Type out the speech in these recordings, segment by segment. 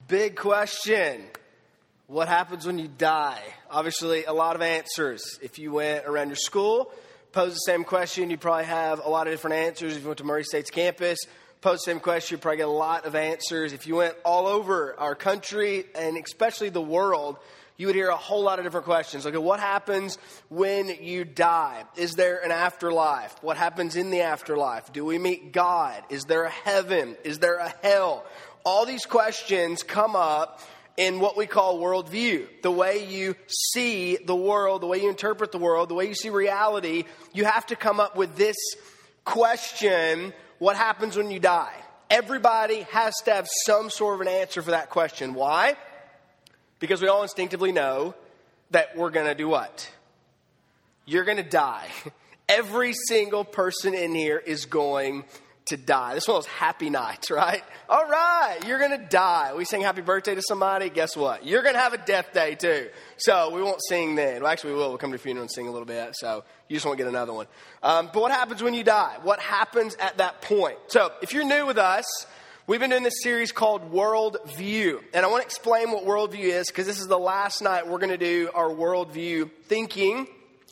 Big question. What happens when you die? Obviously, a lot of answers. If you went around your school, pose the same question, you'd probably have a lot of different answers. If you went to Murray State's campus, pose the same question, you'd probably get a lot of answers. If you went all over our country, and especially the world, you would hear a whole lot of different questions. Okay, what happens when you die? Is there an afterlife? What happens in the afterlife? Do we meet God? Is there a heaven? Is there a hell? All these questions come up in what we call worldview. The way you see the world, the way you interpret the world, the way you see reality, you have to come up with this question: what happens when you die? Everybody has to have some sort of an answer for that question. Why? Because we all instinctively know that we're going to do what? You're going to die. Every single person in here is going to die. This is one of those happy nights, right? All right, you're going to die. We sing happy birthday to somebody. Guess what? You're going to have a death day too. So we won't sing then. Well, actually, we will. We'll come to the funeral and sing a little bit. So you just won't get another one. But what happens when you die? What happens at that point? So if you're new with us, we've been doing this series called Worldview. And I want to explain what worldview is, because this is the last night we're going to do our worldview thinking.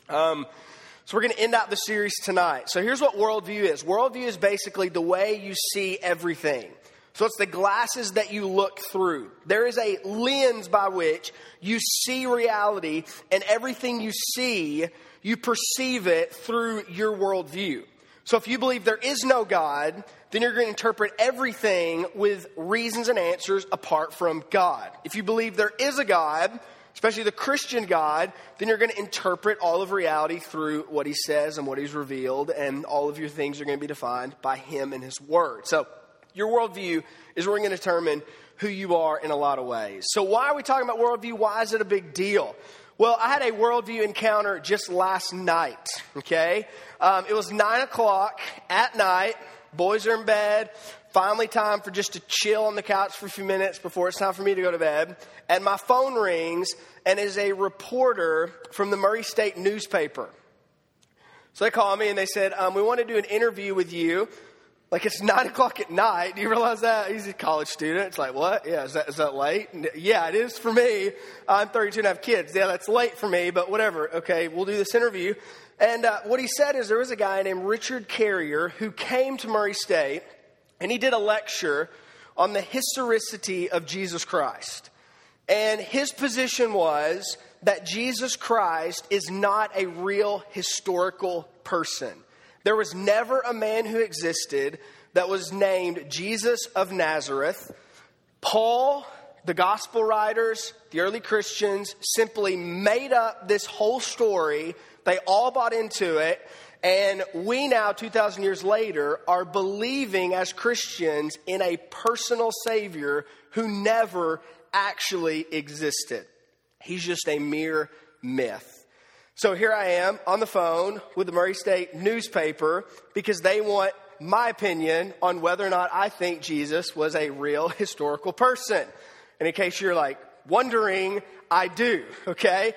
So we're going to end out the series tonight. So here's what worldview is. Worldview is basically the way you see everything. So it's the glasses that you look through. There is a lens by which you see reality, and everything you see, you perceive it through your worldview. So if you believe there is no God, then you're going to interpret everything with reasons and answers apart from God. If you believe there is a God, especially the Christian God, then you're going to interpret all of reality through what he says and what he's revealed, and all of your things are going to be defined by him and his word. So your worldview is where we're going to determine who you are in a lot of ways. So why are we talking about worldview? Why is it a big deal? Well, I had a worldview encounter just last night, okay? It was 9 o'clock at night. Boys are in bed. Finally time for just to chill on the couch for a few minutes before it's time for me to go to bed. And my phone rings, and is a reporter from the Murray State newspaper. So they call me and they said, we want to do an interview with you. Like, it's 9 o'clock at night. Do you realize that? He's a college student. It's like, what? Yeah, is that late? Yeah, it is for me. I'm 32 and I have kids. Yeah, that's late for me, but whatever. Okay, we'll do this interview. And what he said is there was a guy named Richard Carrier who came to Murray State, and he did a lecture on the historicity of Jesus Christ. And his position was that Jesus Christ is not a real historical person. There was never a man who existed that was named Jesus of Nazareth. Paul, the gospel writers, the early Christians simply made up this whole story. They all bought into it. And we now, 2,000 years later, are believing as Christians in a personal Savior who never actually existed. He's just a mere myth. So here I am on the phone with the Murray State newspaper because they want my opinion on whether or not I think Jesus was a real historical person. And in case you're like wondering, I do, okay?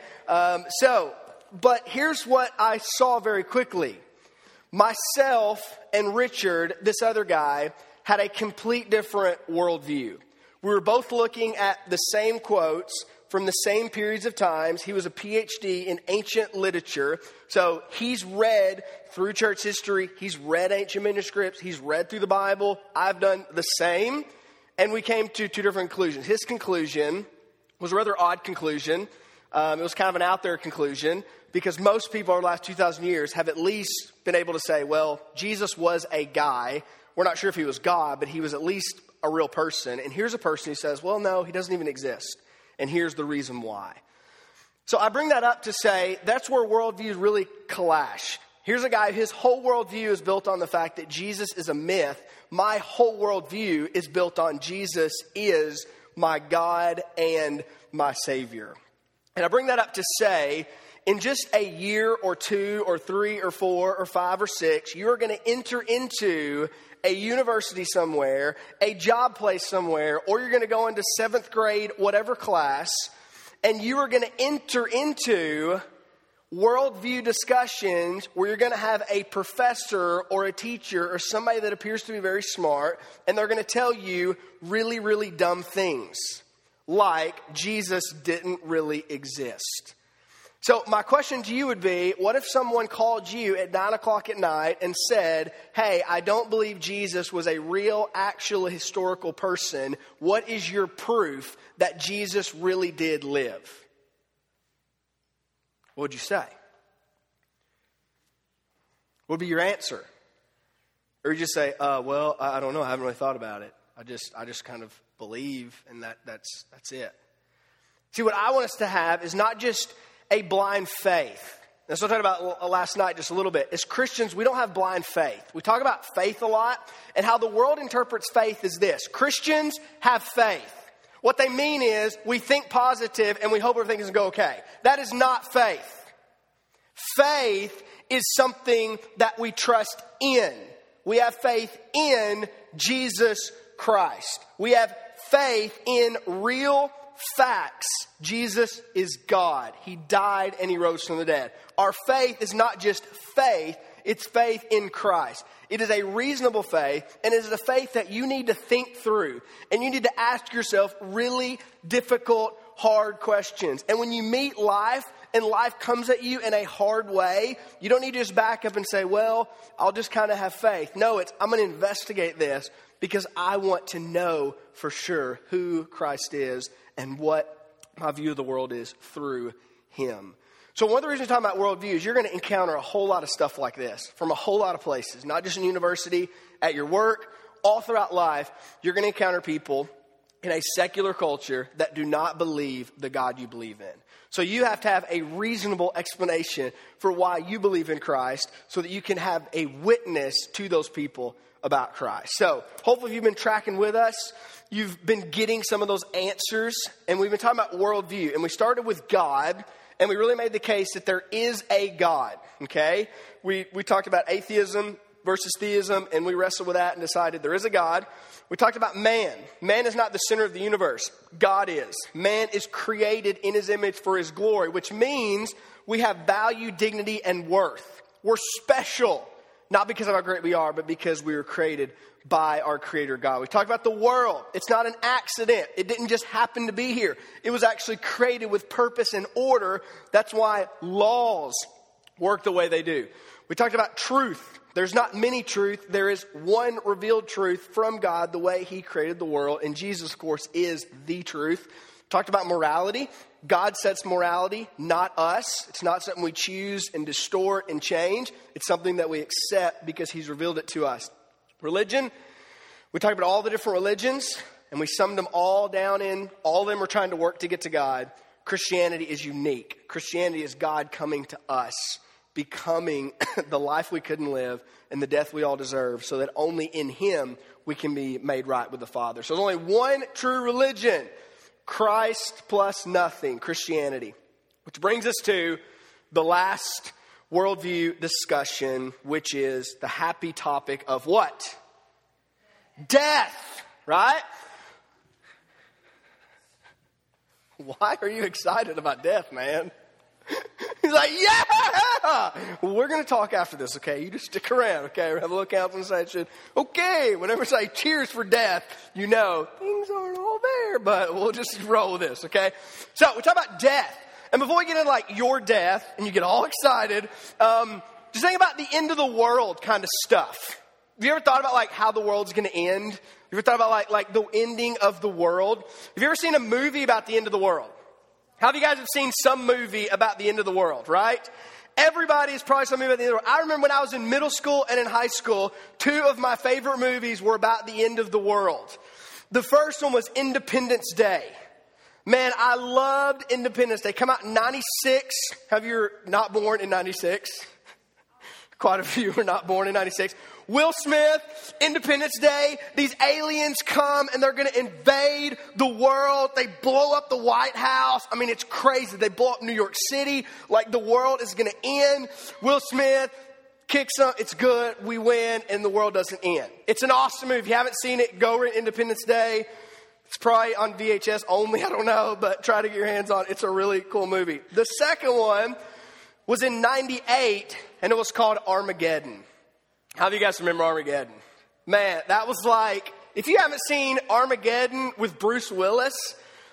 But here's what I saw very quickly. Myself and Richard, this other guy, had a complete different worldview. We were both looking at the same quotes from the same periods of times. He was a PhD in ancient literature. So he's read through church history. He's read ancient manuscripts. He's read through the Bible. I've done the same. And we came to two different conclusions. His conclusion was a rather odd conclusion. It was kind of an out there conclusion, because most people over the last 2,000 years have at least been able to say, well, Jesus was a guy. We're not sure if he was God, but he was at least a real person. And here's a person who says, well, no, he doesn't even exist. And here's the reason why. So I bring that up to say that's where worldviews really clash. Here's a guy, his whole worldview is built on the fact that Jesus is a myth. My whole worldview is built on Jesus is my God and my Savior. And I bring that up to say, in just a year or 2 or 3 or 4 or 5 or 6, you are going to enter into a university somewhere, a job place somewhere, or you're going to go into 7th grade, whatever class, and you are going to enter into worldview discussions where you're going to have a professor or a teacher or somebody that appears to be very smart, and they're going to tell you really, really dumb things. like Jesus didn't really exist. So my question to you would be, what if someone called you at 9 o'clock at night and said, hey, I don't believe Jesus was a real, actual, historical person. What is your proof that Jesus really did live? What would you say? What would be your answer? Or you just say, well, I don't know. I haven't really thought about it. I just kind of believe, and that's it. See, what I want us to have is not just a blind faith. That's what I talked about last night just a little bit. As Christians, we don't have blind faith. We talk about faith a lot, and how the world interprets faith is this. Christians have faith. What they mean is we think positive and we hope everything is going to go okay. That is not faith. Faith is something that we trust in. We have faith in Jesus Christ. We have faith in real facts. Jesus is God. He died and he rose from the dead. Our faith is not just faith, it's faith in Christ. It is a reasonable faith, and it is a faith that you need to think through. And you need to ask yourself really difficult, hard questions. And when you meet life, and life comes at you in a hard way, you don't need to just back up and say, well, I'll just kind of have faith. No, I'm going to investigate this because I want to know for sure who Christ is and what my view of the world is through him. So one of the reasons we're talking about worldview is you're going to encounter a whole lot of stuff like this from a whole lot of places, not just in university, at your work, all throughout life. You're going to encounter people in a secular culture that do not believe the God you believe in. So you have to have a reasonable explanation for why you believe in Christ so that you can have a witness to those people about Christ. So hopefully if you've been tracking with us, you've been getting some of those answers. And we've been talking about worldview. And we started with God. And we really made the case that there is a God. Okay? We talked about atheism versus theism. And we wrestled with that and decided there is a God. We talked about man. Man is not the center of the universe. God is. Man is created in his image for his glory, which means we have value, dignity, and worth. We're special, not because of how great we are, but because we were created by our Creator God. We talked about the world. It's not an accident. It didn't just happen to be here. It was actually created with purpose and order. That's why laws work the way they do. We talked about truth. There's not many truth. There is one revealed truth from God, the way he created the world. And Jesus, of course, is the truth. Talked about morality. God sets morality, not us. It's not something we choose and distort and change. It's something that we accept because he's revealed it to us. Religion. We talked about all the different religions, and we summed them all down in all of them are trying to work to get to God. Christianity is unique. Christianity is God coming to us, becoming the life we couldn't live and the death we all deserve, so that only in him we can be made right with the Father. So there's only one true religion, Christ plus nothing, Christianity. Which brings us to the last worldview discussion, which is the happy topic of what? Death, right? Why are you excited about death, man? He's like, yeah! Well, we're going to talk after this, okay? You just stick around, okay? We'll have a little counseling session. Okay, whenever I say cheers for death, you know, things aren't all there, but we'll just roll with this, okay? So, we talk about death. And before we get into, like, your death, and you get all excited, just think about the end of the world kind of stuff. Have you ever thought about, like, how the world's going to end? You ever thought about, like the ending of the world? Have you ever seen a movie about the end of the world? How many of you guys have seen some movie about the end of the world, right? Everybody has probably seen a movie about the end of the world. I remember when I was in middle school and in high school, two of my favorite movies were about the end of the world. The first one was Independence Day. Man, I loved Independence Day. Come out in 96. Have you not born in 96? Quite a few were not born in 96. Will Smith, Independence Day, these aliens come and they're going to invade the world. They blow up the White House. I mean, it's crazy. They blow up New York City like the world is going to end. Will Smith kicks up. It's good. We win and the world doesn't end. It's an awesome movie. If you haven't seen it, go rent Independence Day. It's probably on VHS only. I don't know, but try to get your hands on it. It's a really cool movie. The second one was in 98 and it was called Armageddon. How do you guys remember Armageddon? Man, that was like, if you haven't seen Armageddon with Bruce Willis,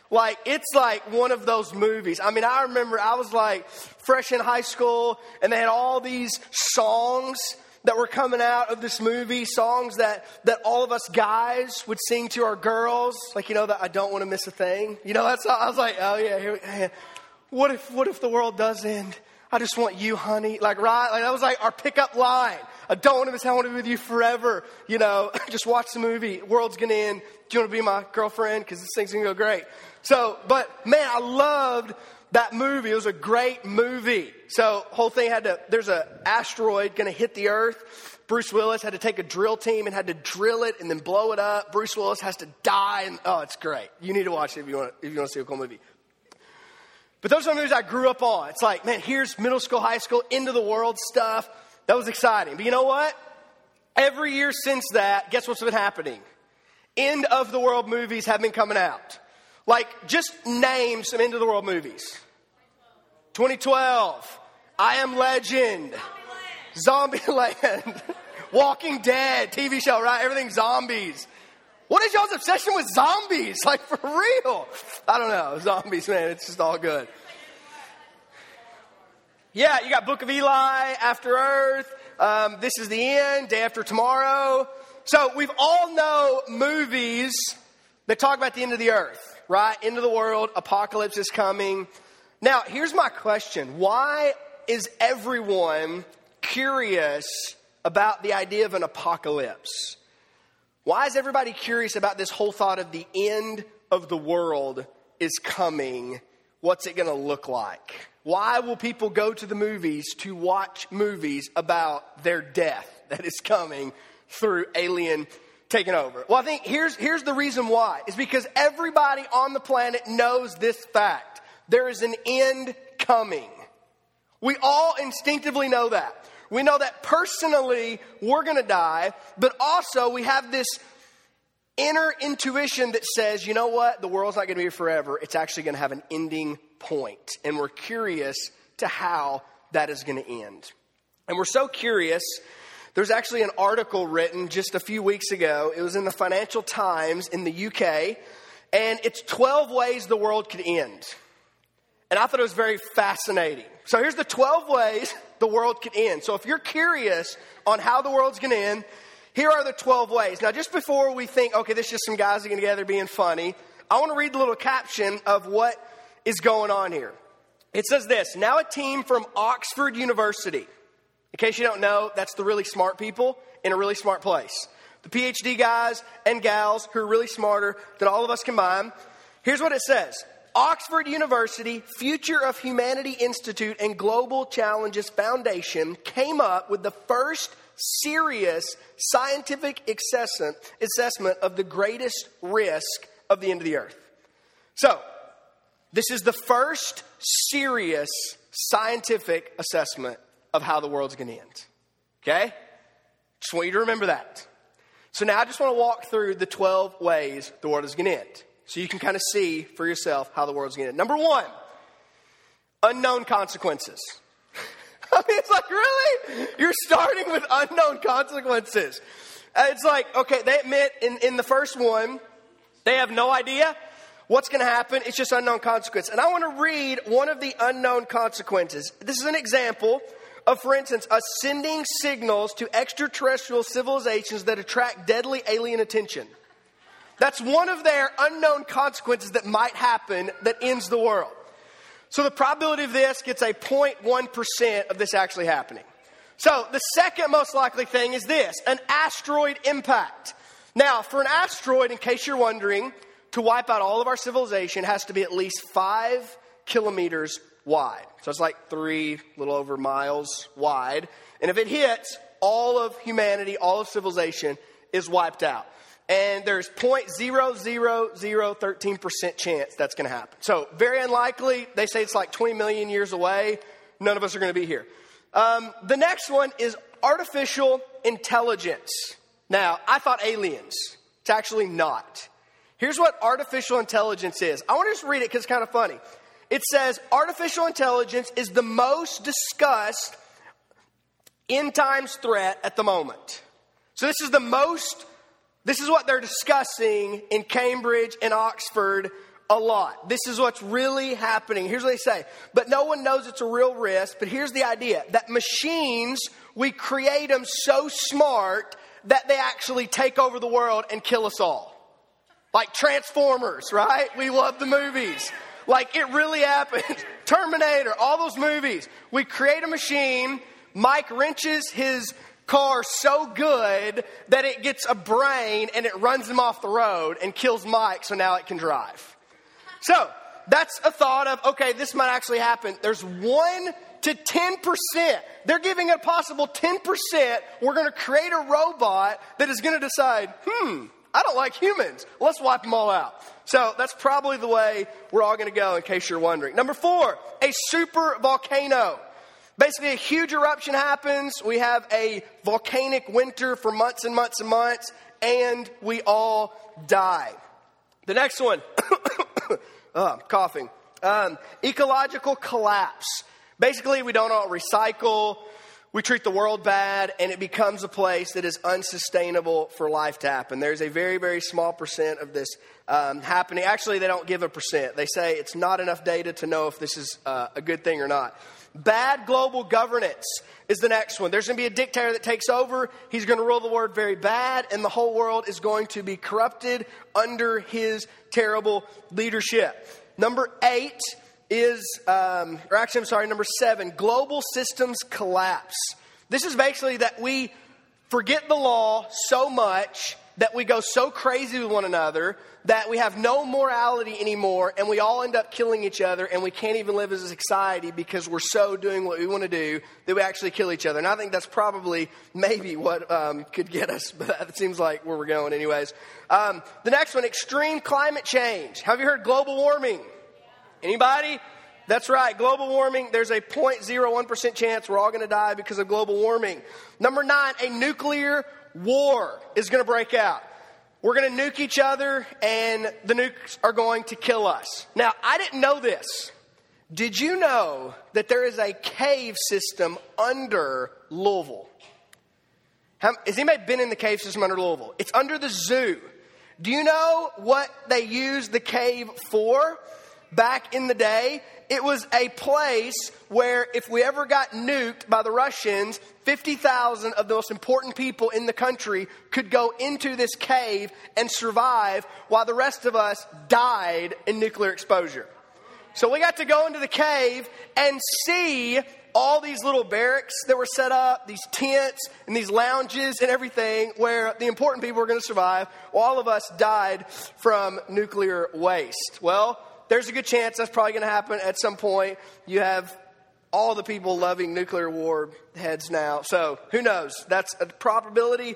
Like, it's like one of those movies. I mean, I remember I was like fresh in high school and they had all these songs that were coming out of this movie, songs that all of us guys would sing to our girls. Like, that I don't want to miss a thing. That's all. I was like, oh yeah, what if the world does end? I just want you, honey. Like, right? Like, that was like our pickup line. I don't want to miss, I want to be with you forever. Just watch the movie. World's going to end. Do you want to be my girlfriend? Because this thing's going to go great. But man, I loved that movie. It was a great movie. So whole thing there's an asteroid going to hit the earth. Bruce Willis had to take a drill team and had to drill it and then blow it up. Bruce Willis has to die. And it's great. You need to watch it if you want to see a cool movie. But those are the movies I grew up on. It's like, man, here's middle school, high school, end of the world stuff. That was exciting. But you know what? Every year since that, guess what's been happening? End of the world movies have been coming out. Like, just name some end of the world movies. 2012. I Am Legend. Zombieland. Walking Dead. TV show, right? Everything's zombies. What is y'all's obsession with zombies? Like, for real? I don't know. Zombies, man, it's just all good. Yeah, you got Book of Eli, After Earth, This Is the End, Day After Tomorrow. So we've all know movies that talk about the end of the earth, right? End of the world, apocalypse is coming. Now, here's my question. Why is everyone curious about the idea of an apocalypse? Why is everybody curious about this whole thought of the end of the world is coming? What's it going to look like? Why will people go to the movies to watch movies about their death that is coming through alien taking over? Well, I think here's the reason why. It's because everybody on the planet knows this fact. There is an end coming. We all instinctively know that. We know that personally we're going to die, but also we have this inner intuition that says, you know what? The world's not going to be here forever. It's actually going to have an ending point. And we're curious to how that is going to end. And we're so curious. There's actually an article written just a few weeks ago. It was in the Financial Times in the UK. And it's 12 ways the world could end. And I thought it was very fascinating. So here's the 12 ways the world could end. So if you're curious on how the world's going to end, here are the 12 ways. Now, just before we think, okay, this is just some guys getting together being funny, I want to read the little caption of what is going on here. It says this: now a team from Oxford University. In case you don't know, that's the really smart people in a really smart place. The PhD guys and gals who are really smarter than all of us combined. Here's what it says. Oxford University Future of Humanity Institute and Global Challenges Foundation came up with the first serious scientific assessment of the greatest risk of the end of the earth. So, this is the first serious scientific assessment of how the world's going to end. Okay? Just want you to remember that. So now I just want to walk through the 12 ways the world is going to end. So you can kind of see for yourself how the world's going to end. Number 1, unknown consequences. I mean, it's like, really? You're starting with unknown consequences. It's like, okay, they admit in the first one, they have no idea what's going to happen. It's just unknown consequence. And I want to read one of the unknown consequences. This is an example of, for instance, us sending signals to extraterrestrial civilizations that attract deadly alien attention. That's one of their unknown consequences that might happen that ends the world. So the probability of this gets a 0.1% of this actually happening. So the second most likely thing is this: an asteroid impact. Now, for an asteroid, in case you're wondering, to wipe out all of our civilization has to be at least 5 kilometers wide. So it's like 3 little over miles wide. And if it hits, all of humanity, all of civilization is wiped out. And there's 0.00013% chance that's going to happen. So very unlikely. They say it's like 20 million years away. None of us are going to be here. The next one is artificial intelligence. Now, I thought aliens. It's actually not. Here's what artificial intelligence is. I want to just read it because it's kind of funny. It says artificial intelligence is the most discussed end times threat at the moment. So this is what they're discussing in Cambridge and Oxford a lot. This is what's really happening. Here's what they say. But no one knows it's a real risk. But here's the idea. That machines, we create them so smart that they actually take over the world and kill us all. Like Transformers, right? We love the movies. Like it really happened. Terminator, all those movies. We create a machine. Mike wrenches his car so good that it gets a brain and it runs him off the road and kills Mike, so now it can drive. So that's a thought of, okay, this might actually happen. There's 1 to 10%. They're giving a possible 10%. We're going to create a robot that is going to decide, I don't like humans. Let's wipe them all out. So that's probably the way we're all going to go, in case you're wondering. Number 4, a super volcano. Basically, a huge eruption happens. We have a volcanic winter for months and months and months, and we all die. The next one, coughing. Ecological collapse. Basically, we don't all recycle. We treat the world bad, and it becomes a place that is unsustainable for life to happen. There's a very, very small percent of this happening. Actually, they don't give a percent. They say it's not enough data to know if this is a good thing or not. Bad global governance is the next one. There's going to be a dictator that takes over. He's going to rule the world very bad, and the whole world is going to be corrupted under his terrible leadership. Number 8 is, number 7, global systems collapse. This is basically that we forget the law so much that we go so crazy with one another that we have no morality anymore, and we all end up killing each other, and we can't even live as a society because we're so doing what we want to do that we actually kill each other. And I think that's probably maybe what could get us, but that seems like where we're going anyways. The next one, extreme climate change. Have you heard global warming? Anybody? That's right, global warming. There's a 0.01% chance we're all going to die because of global warming. Number 9, a nuclear war is going to break out. We're going to nuke each other, and the nukes are going to kill us. Now, I didn't know this. Did you know that there is a cave system under Louisville? Has anybody been in the cave system under Louisville? It's under the zoo. Do you know what they used the cave for back in the day? It was a place where if we ever got nuked by the Russians, 50,000 of the most important people in the country could go into this cave and survive while the rest of us died in nuclear exposure. So we got to go into the cave and see all these little barracks that were set up, these tents and these lounges and everything where the important people were going to survive while all of us died from nuclear waste. Well, there's a good chance that's probably going to happen at some point. You have all the people loving nuclear war heads now. So who knows? That's a probability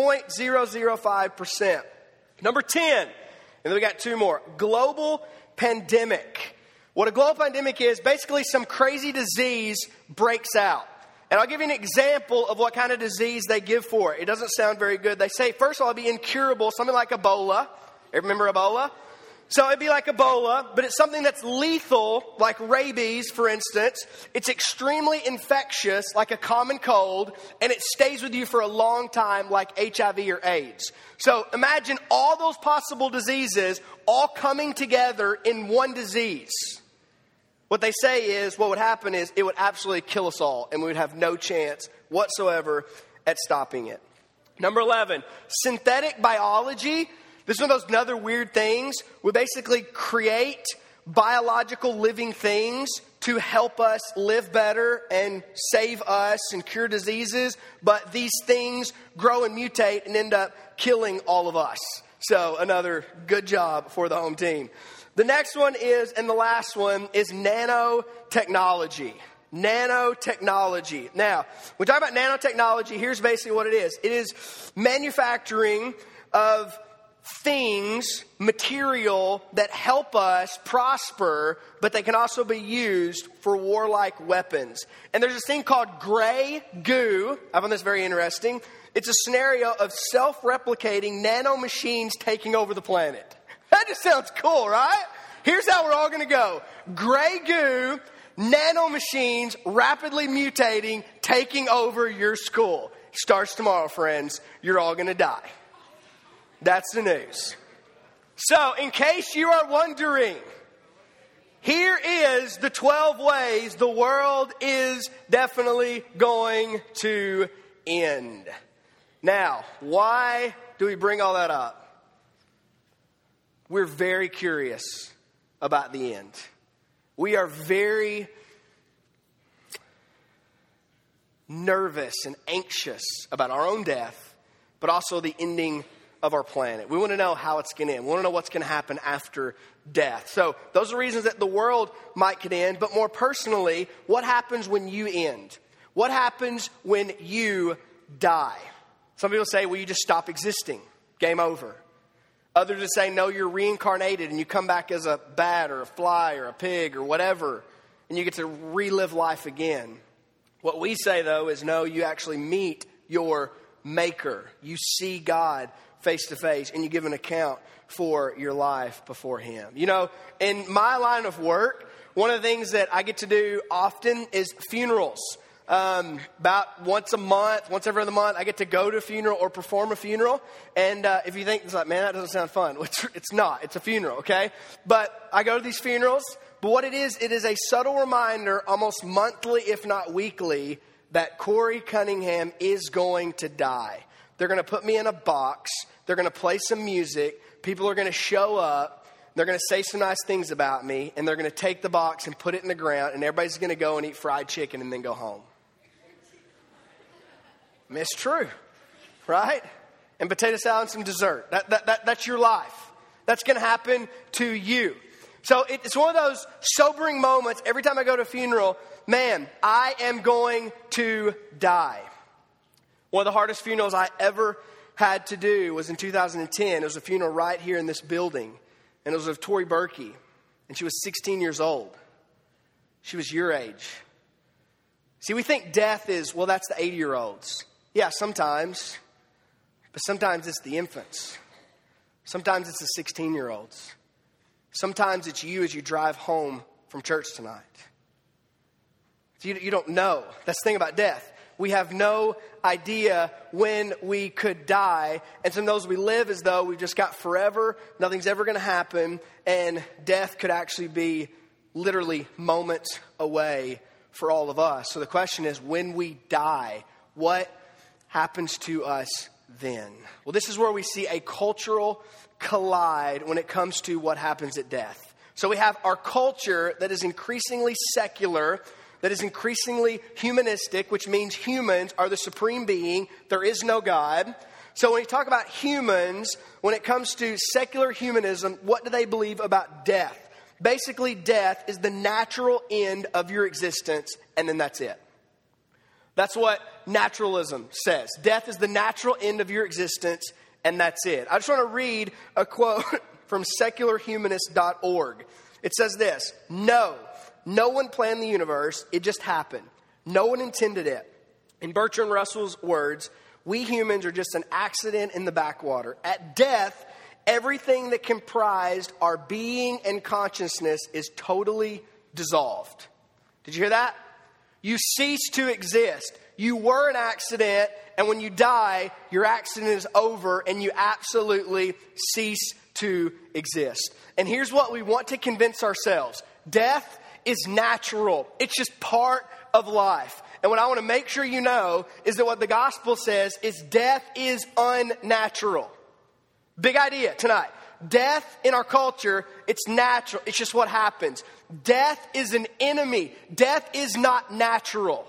0.005%. Number 10, and then we got 2 more. Global pandemic. What a global pandemic is, basically some crazy disease breaks out. And I'll give you an example of what kind of disease they give for it. It doesn't sound very good. They say, first of all, it'd be incurable, something like Ebola. Remember Ebola? So it'd be like Ebola, but it's something that's lethal, like rabies, for instance. It's extremely infectious, like a common cold, and it stays with you for a long time, like HIV or AIDS. So imagine all those possible diseases all coming together in one disease. What they say is, what would happen is it would absolutely kill us all, and we would have no chance whatsoever at stopping it. Number 11, synthetic biology. This is one of those other weird things. We basically create biological living things to help us live better and save us and cure diseases. But these things grow and mutate and end up killing all of us. So another good job for the home team. The next one is, and the last one, is nanotechnology. Nanotechnology. Now, when we talk about nanotechnology, here's basically what it is. It is manufacturing of things, material that help us prosper, but they can also be used for warlike weapons. And there's this thing called gray goo. I found this very interesting. It's a scenario of self-replicating nano machines taking over the planet. That just sounds cool, right? Here's how we're all going to go. Gray goo, nano machines rapidly mutating, taking over your school. Starts tomorrow, friends. You're all going to die. That's the news. So, in case you are wondering, here is the 12 ways the world is definitely going to end. Now, why do we bring all that up? We're very curious about the end. We are very nervous and anxious about our own death, but also the ending of our planet. We want to know how it's going to end. We want to know what's going to happen after death. So those are reasons that the world might could end, but more personally, what happens when you end? What happens when you die? Some people say, well, you just stop existing. Game over. Others just say, no, you're reincarnated and you come back as a bat or a fly or a pig or whatever, and you get to relive life again. What we say, though, is no, you actually meet your Maker. You see God face to face, and you give an account for your life before Him. You know, in my line of work, one of the things that I get to do often is funerals. About once a month, once every other month, I get to go to a funeral or perform a funeral. And if you think, it's like, man, that doesn't sound fun. It's not. It's a funeral, okay? But I go to these funerals. But what it is a subtle reminder, almost monthly, if not weekly, that Corey Cunningham is going to die. They're going to put me in a box. They're going to play some music. People are going to show up. They're going to say some nice things about me. And they're going to take the box and put it in the ground. And everybody's going to go and eat fried chicken and then go home. I mean, it's true, right? And potato salad and some dessert. That's your life. That's going to happen to you. So it's one of those sobering moments. Every time I go to a funeral, man, I am going to die. One of the hardest funerals I ever had to do was in 2010. It was a funeral right here in this building. And it was of Tori Berkey. And she was 16 years old. She was your age. See, we think death is, well, that's the 80-year-olds. Yeah, sometimes. But sometimes it's the infants. Sometimes it's the 16-year-olds. Sometimes it's you as you drive home from church tonight. You don't know. That's the thing about death. We have no idea when we could die. And sometimes we live as though we've just got forever. Nothing's ever going to happen. And death could actually be literally moments away for all of us. So the question is, when we die, what happens to us then? Well, this is where we see a cultural collide when it comes to what happens at death. So we have our culture that is increasingly secular, that is increasingly humanistic, which means humans are the supreme being. There is no God. So when you talk about humans, when it comes to secular humanism, what do they believe about death? Basically, death is the natural end of your existence, and then that's it. That's what naturalism says. Death is the natural end of your existence, and that's it. I just want to read a quote from secularhumanist.org. It says this: no one planned the universe. It just happened. No one intended it. In Bertrand Russell's words, we humans are just an accident in the backwater. At death, everything that comprised our being and consciousness is totally dissolved. Did you hear that? You cease to exist. You were an accident, and when you die, your accident is over, and you absolutely cease to exist. And here's what we want to convince ourselves. Death is natural. It's just part of life. And what I want to make sure you know is that what the gospel says is death is unnatural. Big idea tonight. Death in our culture, it's natural. It's just what happens. Death is an enemy. Death is not natural.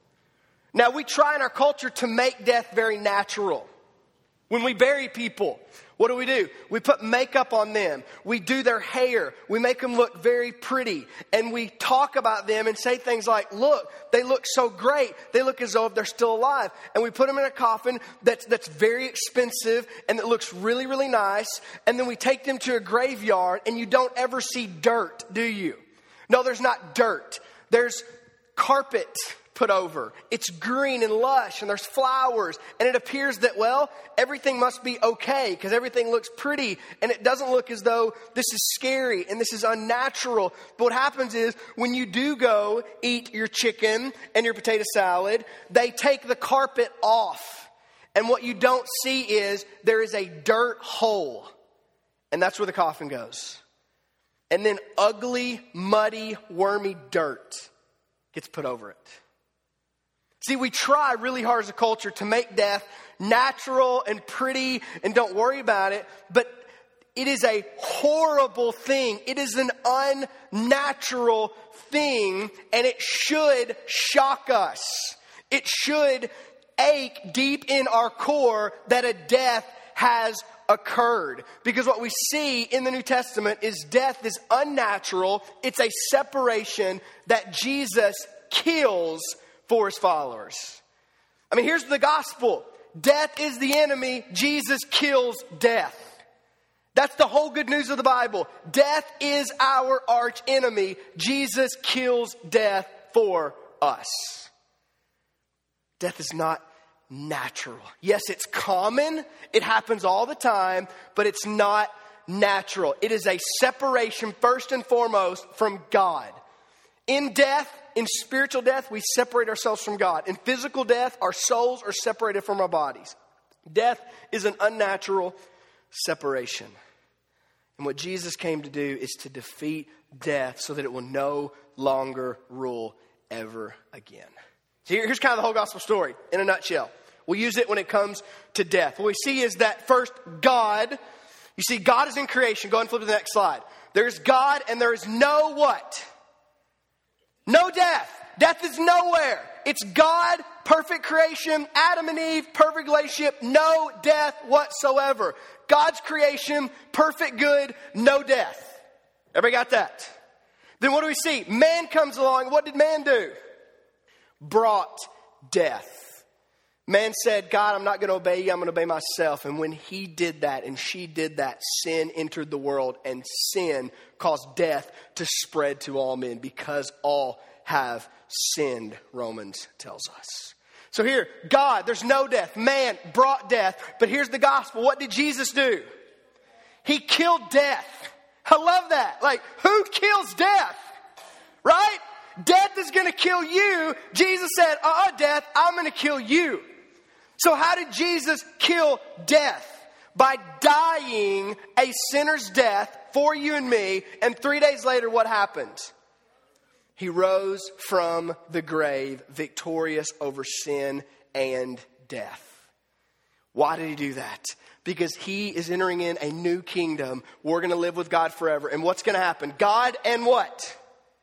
Now, we try in our culture to make death very natural. When we bury people, what do? We put makeup on them. We do their hair. We make them look very pretty. And we talk about them and say things like, look, they look so great. They look as though they're still alive. And we put them in a coffin that's very expensive and that looks really, really nice. And then we take them to a graveyard, and you don't ever see dirt, do you? No, there's not dirt. There's carpet put over. It's green and lush, and there's flowers, and it appears that, well, everything must be okay because everything looks pretty, and it doesn't look as though this is scary and this is unnatural. But what happens is when you do go eat your chicken and your potato salad, they take the carpet off, and what you don't see is there is a dirt hole And that's where the coffin goes. And then ugly, muddy, wormy dirt gets put over it. See, we try really hard as a culture to make death natural and pretty and don't worry about it, but it is a horrible thing. It is an unnatural thing, and it should shock us. It should ache deep in our core that a death has occurred. Because what we see in the New Testament is death is unnatural. It's a separation that Jesus kills for his followers. I mean, here's the gospel. Death is the enemy. Jesus kills death. That's the whole good news of the Bible. Death is our arch enemy. Jesus kills death for us. Death is not natural. Yes, it's common. It happens all the time, but it's not natural. It is a separation, first and foremost, from God. In death, in spiritual death, we separate ourselves from God. In physical death, our souls are separated from our bodies. Death is an unnatural separation. And what Jesus came to do is to defeat death so that it will no longer rule ever again. So here's kind of the whole gospel story in a nutshell. We'll use it when it comes to death. What we see is that first, God. You see, God is in creation. Go ahead and flip to the next slide. There's God and there is no what? No death. Death is nowhere. It's God, perfect creation, Adam and Eve, perfect relationship, no death whatsoever. God's creation, perfect good, no death. Everybody got that? Then what do we see? Man comes along. What did man do? Brought death. Man said, God, I'm not going to obey you. I'm going to obey myself. And when he did that and she did that, sin entered the world, and sin caused death to spread to all men because all have sinned, Romans tells us. So here, God, there's no death. Man brought death. But here's the gospel. What did Jesus do? He killed death. I love that. Like, who kills death? Right? Death is going to kill you. Jesus said, death, I'm going to kill you. So how did Jesus kill death? By dying a sinner's death for you and me. And 3 days later, what happened? He rose from the grave, victorious over sin and death. Why did he do that? Because he is entering in a new kingdom. We're going to live with God forever. And what's going to happen? God and what?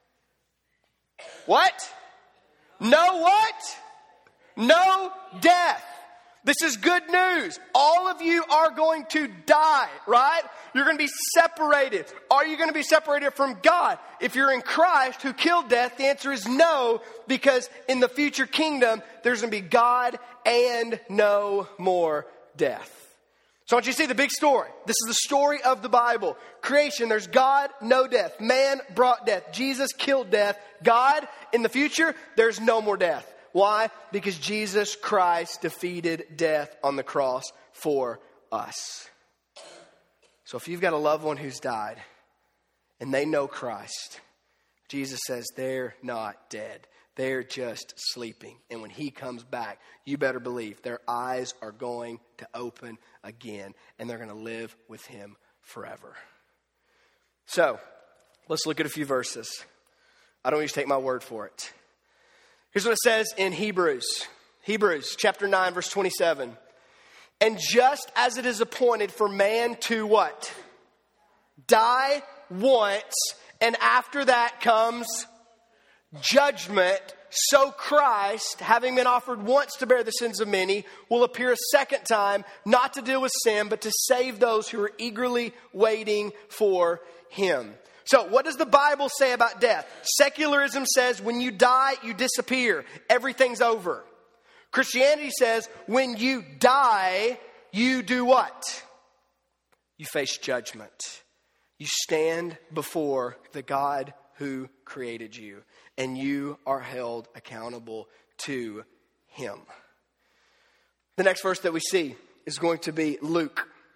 What? No what? No death. This is good news. All of you are going to die, right? You're going to be separated. Are you going to be separated from God? If you're in Christ who killed death, the answer is no, because in the future kingdom, there's going to be God and no more death. So I want you to see the big story. This is the story of the Bible. Creation, there's God, no death. Man brought death. Jesus killed death. God, in the future, there's no more death. Why? Because Jesus Christ defeated death on the cross for us. So if you've got a loved one who's died and they know Christ, Jesus says they're not dead. They're just sleeping. And when he comes back, you better believe their eyes are going to open again and they're going to live with him forever. So let's look at a few verses. I don't need to take my word for it. Here's what it says in Hebrews. Hebrews chapter 9, verse 27. And just as it is appointed for man to what? Die once, and after that comes judgment. So Christ, having been offered once to bear the sins of many, will appear a second time, not to deal with sin, but to save those who are eagerly waiting for him. So what does the Bible say about death? Secularism says when you die, you disappear. Everything's over. Christianity says when you die, you do what? You face judgment. You stand before the God who created you, and you are held accountable to him. The next verse that we see is going to be Luke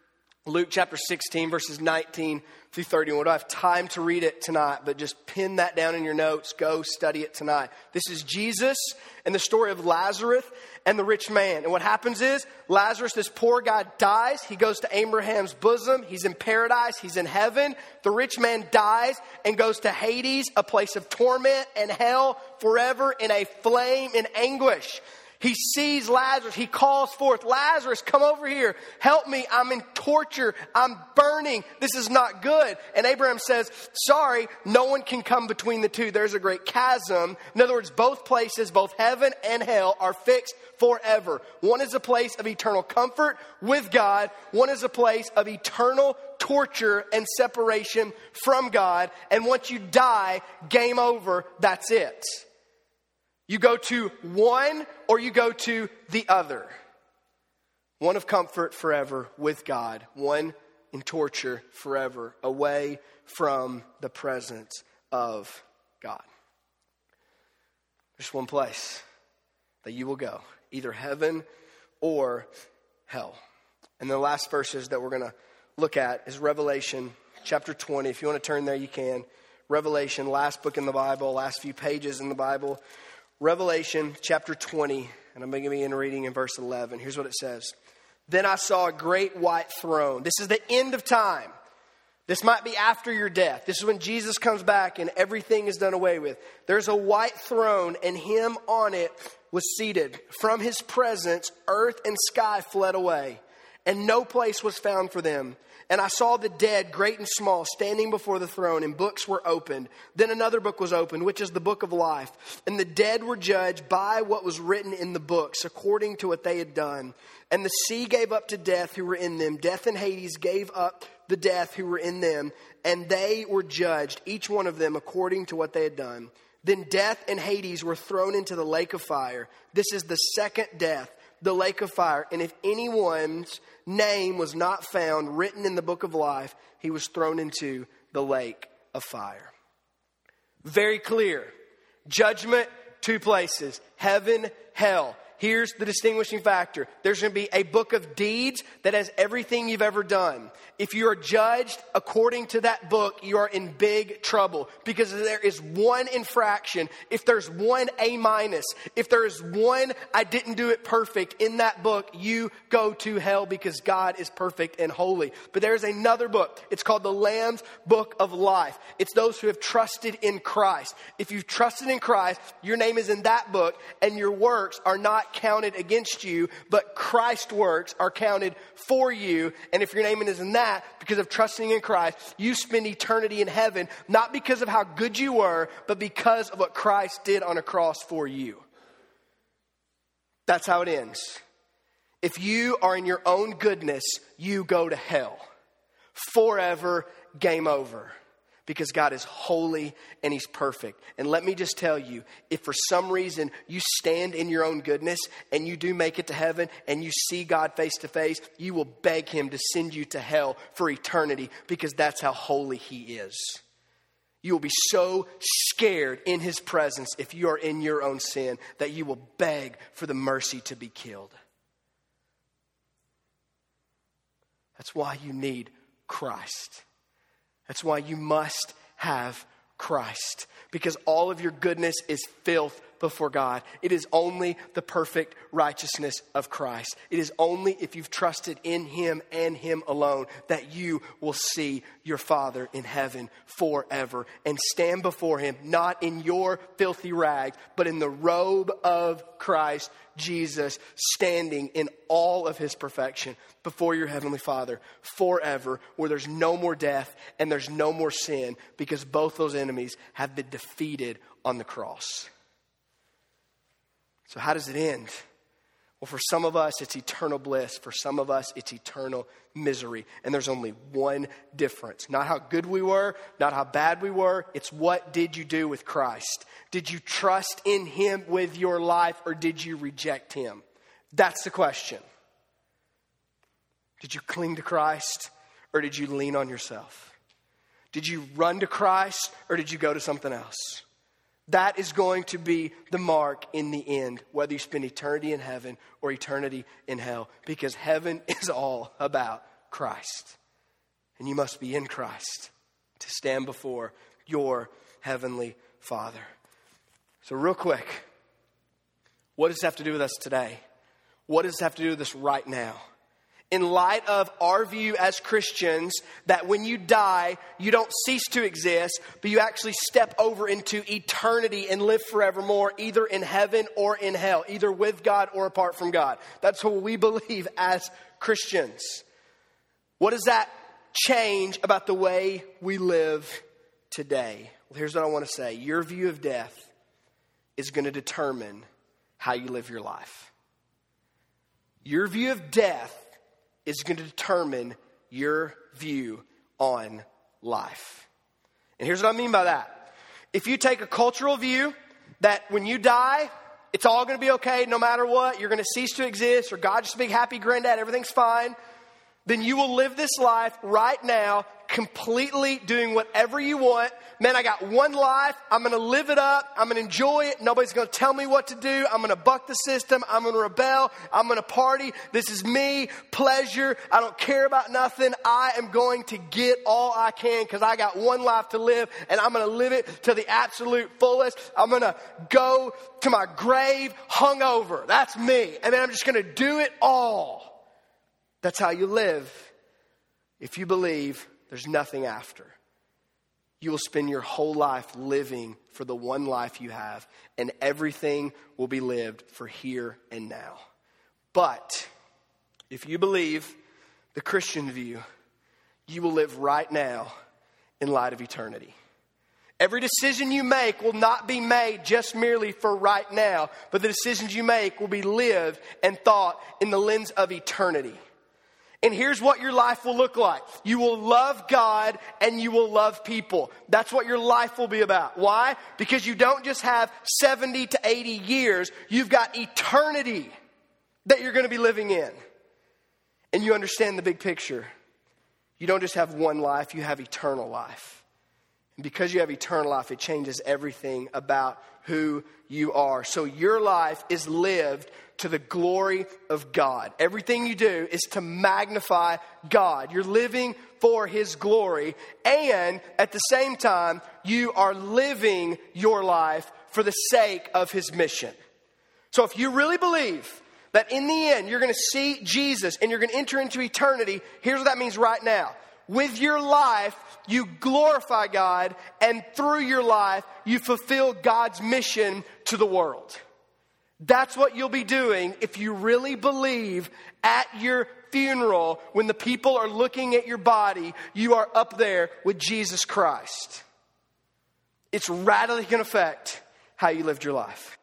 Luke chapter 16, verses 19 through 30. We don't have time to read it tonight, but just pin that down in your notes. Go study it tonight. This is Jesus and the story of Lazarus and the rich man. And what happens is Lazarus, this poor guy, dies. He goes to Abraham's bosom. He's in paradise. He's in heaven. The rich man dies and goes to Hades, a place of torment and hell forever in a flame and anguish. He sees Lazarus. He calls forth, Lazarus, come over here. Help me. I'm in torture. I'm burning. This is not good. And Abraham says, sorry, no one can come between the two. There's a great chasm. In other words, both places, both heaven and hell, are fixed forever. One is a place of eternal comfort with God. One is a place of eternal torture and separation from God. And once you die, game over. That's it. You go to one or you go to the other. One of comfort forever with God. One in torture forever away from the presence of God. There's one place that you will go. Either heaven or hell. And the last verses that we're going to look at is Revelation chapter 20. If you want to turn there, you can. Revelation, last book in the Bible, last few pages in the Bible. Revelation chapter 20, and I'm going to begin reading in verse 11. Here's what it says. Then I saw a great white throne. This is the end of time. This might be after your death. This is when Jesus comes back and everything is done away with. There's a white throne, and him on it was seated. From his presence, earth and sky fled away, and no place was found for them. And I saw the dead, great and small, standing before the throne, and books were opened. Then another book was opened, which is the book of life. And the dead were judged by what was written in the books, according to what they had done. And the sea gave up to death who were in them. Death and Hades gave up the death who were in them. And they were judged, each one of them, according to what they had done. Then death and Hades were thrown into the lake of fire. This is the second death, the lake of fire. And if anyone's name was not found written in the book of life, he was thrown into the lake of fire. Very clear. Judgment, two places. Heaven, hell. Here's the distinguishing factor. There's going to be a book of deeds that has everything you've ever done. If you are judged according to that book, you are in big trouble. Because there is one infraction, if there's one A-, if there is one I didn't do it perfect in that book, you go to hell because God is perfect and holy. But there's another book. It's called the Lamb's Book of Life. It's those who have trusted in Christ. If you've trusted in Christ, your name is in that book, and your works are not counted against you, but Christ's works are counted for you. And if your name is in that, because of trusting in Christ, you spend eternity in heaven, not because of how good you were, but because of what Christ did on a cross for you. That's how it ends. If you are in your own goodness, you go to hell. Forever, game over. Because God is holy and He's perfect. And let me just tell you, if for some reason you stand in your own goodness and you do make it to heaven and you see God face to face, you will beg Him to send you to hell for eternity because that's how holy He is. You will be so scared in His presence if you are in your own sin that you will beg for the mercy to be killed. That's why you need Christ. That's why you must have Christ. Because all of your goodness is filth before God. It is only the perfect righteousness of Christ. It is only if you've trusted in Him and Him alone that you will see your Father in heaven forever and stand before Him, not in your filthy rags, but in the robe of Christ Jesus, standing in all of His perfection before your Heavenly Father forever, where there's no more death and there's no more sin, because both those enemies have been defeated on the cross. So how does it end? Well, for some of us, it's eternal bliss. For some of us, it's eternal misery. And there's only one difference. Not how good we were, not how bad we were. It's what did you do with Christ? Did you trust in Him with your life, or did you reject Him? That's the question. Did you cling to Christ, or did you lean on yourself? Did you run to Christ, or did you go to something else? That is going to be the mark in the end, whether you spend eternity in heaven or eternity in hell, because heaven is all about Christ. And you must be in Christ to stand before your heavenly Father. So real quick, what does this have to do with us today? What does this have to do with us right now? In light of our view as Christians that when you die, you don't cease to exist, but you actually step over into eternity and live forevermore, either in heaven or in hell, either with God or apart from God. That's what we believe as Christians. What does that change about the way we live today? Well, here's what I want to say. Your view of death is going to determine how you live your life. Your view of death is going to determine your view on life. And here's what I mean by that. If you take a cultural view that when you die, it's all going to be okay no matter what, you're going to cease to exist, or God's just a big happy granddad, everything's fine, then you will live this life right now completely doing whatever you want. Man, I got one life. I'm going to live it up. I'm going to enjoy it. Nobody's going to tell me what to do. I'm going to buck the system. I'm going to rebel. I'm going to party. This is me. Pleasure. I don't care about nothing. I am going to get all I can because I got one life to live, and I'm going to live it to the absolute fullest. I'm going to go to my grave hungover. That's me. And then I'm just going to do it all. That's how you live. If you believe there's nothing after, you will spend your whole life living for the one life you have, and everything will be lived for here and now. But if you believe the Christian view, you will live right now in light of eternity. Every decision you make will not be made just merely for right now, but the decisions you make will be lived and thought in the lens of eternity. And here's what your life will look like. You will love God and you will love people. That's what your life will be about. Why? Because you don't just have 70 to 80 years. You've got eternity that you're going to be living in. And you understand the big picture. You don't just have one life, you have eternal life. And because you have eternal life, it changes everything about who you are. So your life is lived to the glory of God. Everything you do is to magnify God. You're living for His glory. And at the same time, you are living your life for the sake of His mission. So if you really believe that in the end, you're going to see Jesus and you're going to enter into eternity, here's what that means right now. With your life, you glorify God, and through your life, you fulfill God's mission to the world. That's what you'll be doing if you really believe at your funeral, when the people are looking at your body, you are up there with Jesus Christ. It's radically going to affect how you lived your life.